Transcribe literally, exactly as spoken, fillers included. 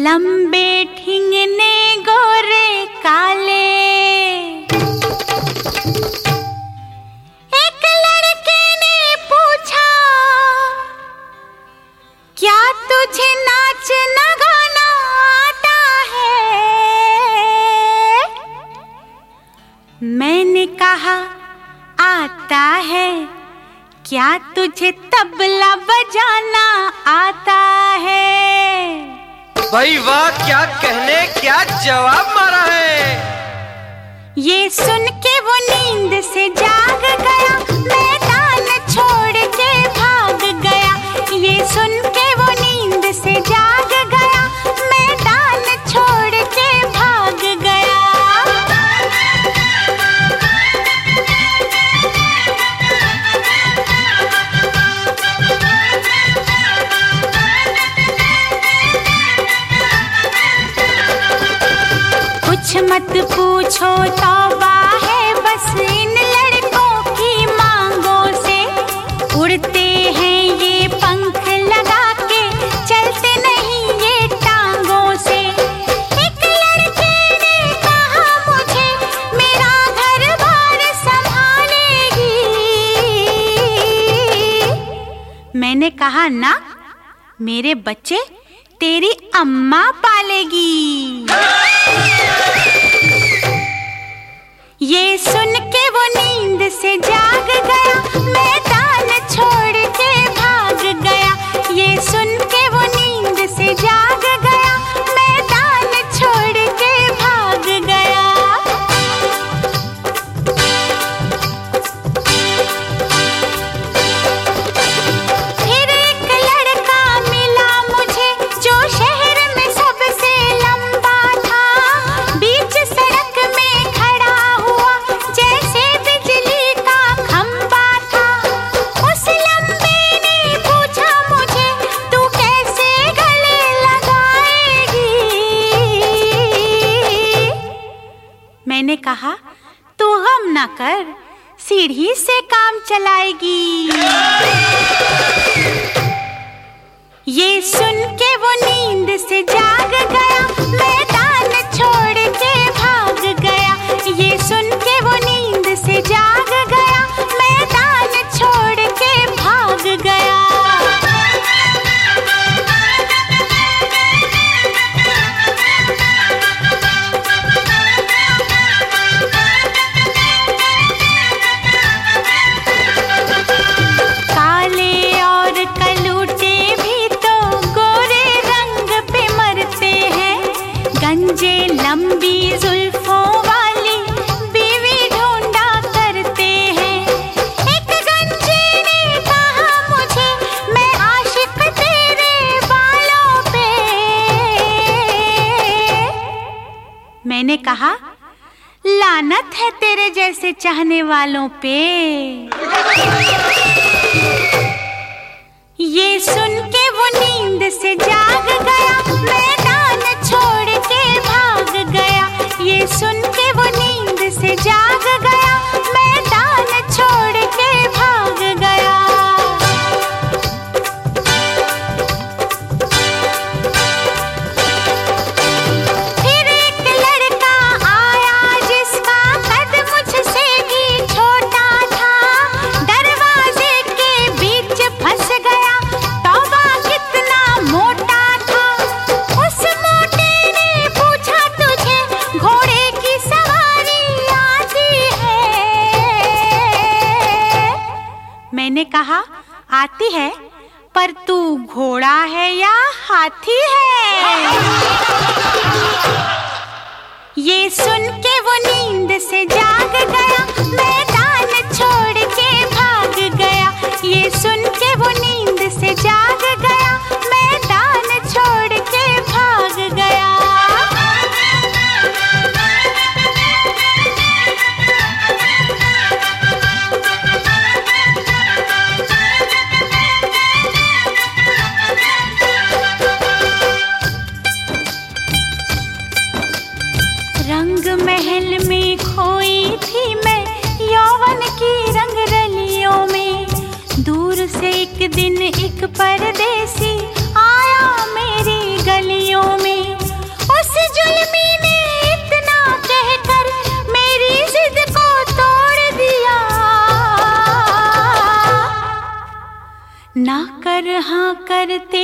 लंबे ठिंगने गोरे काले, एक लड़के ने पूछा क्या तुझे नाचना गाना आता है? मैंने कहा आता है। क्या तुझे तबला बजाना आता है? भाई वाह, क्या कहने क्या जवाब मारा है। ये सुन के वो नींद से जाग गया, मैदान छोड़ के भाग गया। ये सुन के वो नींद से जाग गया, मैदान छोड़ के भाग गया। कुछ मत पूछो तौबा है बस इन लड़कों की मांगों से। उड़ते हैं ये पंख लगा के, चलते नहीं ये टांगों से। एक लड़के ने कहा मुझे मेरा घर बार संभालेगी। मैंने कहा ना, मेरे बच्चे तेरी अम्मा पालेगी। ये सुन के वो नींद से जाग गया, मैदान छोड़ के भाग गया। ये सुन के वो नींद से जाग गया, मैदान छोड़ के भाग गया। फिर एक लड़का मिला मुझे जो शहर में सबसे लंबा था। बीच सड़क में खड़ा हुआ जैसे बिजली का खंबा था। उस लंबे ने पूछा मुझे तू कैसे गले लगाएगी? मैंने कहा तू गम ना कर, सीढ़ी से काम चलाएगी। ये सुन के वो नींद से जाग गया, मैदान छोड़ के भाग गया। ये सुन के वो नींद से जाग गया, मैदान छोड़ के भाग गया। काले और कलूटे भी तो गोरे रंग पे मरते हैं। गंजे लंबी जुल्फों वाली बीवी ढूंढा करते हैं। एक गंजे ने कहा मुझे मैं आशिक तेरे बालों पे। मैंने कहा लानत है तेरे जैसे चाहने वालों पे। ये सुन के वो नींद से जाग गया, मैदान छोड़ के भाग गया। ये सुन के वो नींद से जाग गया, मैदान छोड़ के भाग गया। फिर एक लड़का आया जिसका कद मुझसे भी छोटा था। दरवाजे के बीच फंस गया, तौबा कितना मोटा था। उस मोटे ने पूछा तुझे घोड़े की सवारी आती है? मैंने कहा आती है, पर तू घोड़ा है या हाथी है? ये सुन के वो नींद से जाग गया, मैदान छोड़ के भाग गया। ये सुन के वो नींद से जाग गया, मैदान छोड़ के भाग गया। रंग महल में खोई थी मैं यौवन की रंग रलियों में। दूर से एक दिन एक परदेसी आया मेरी गलियों में। करते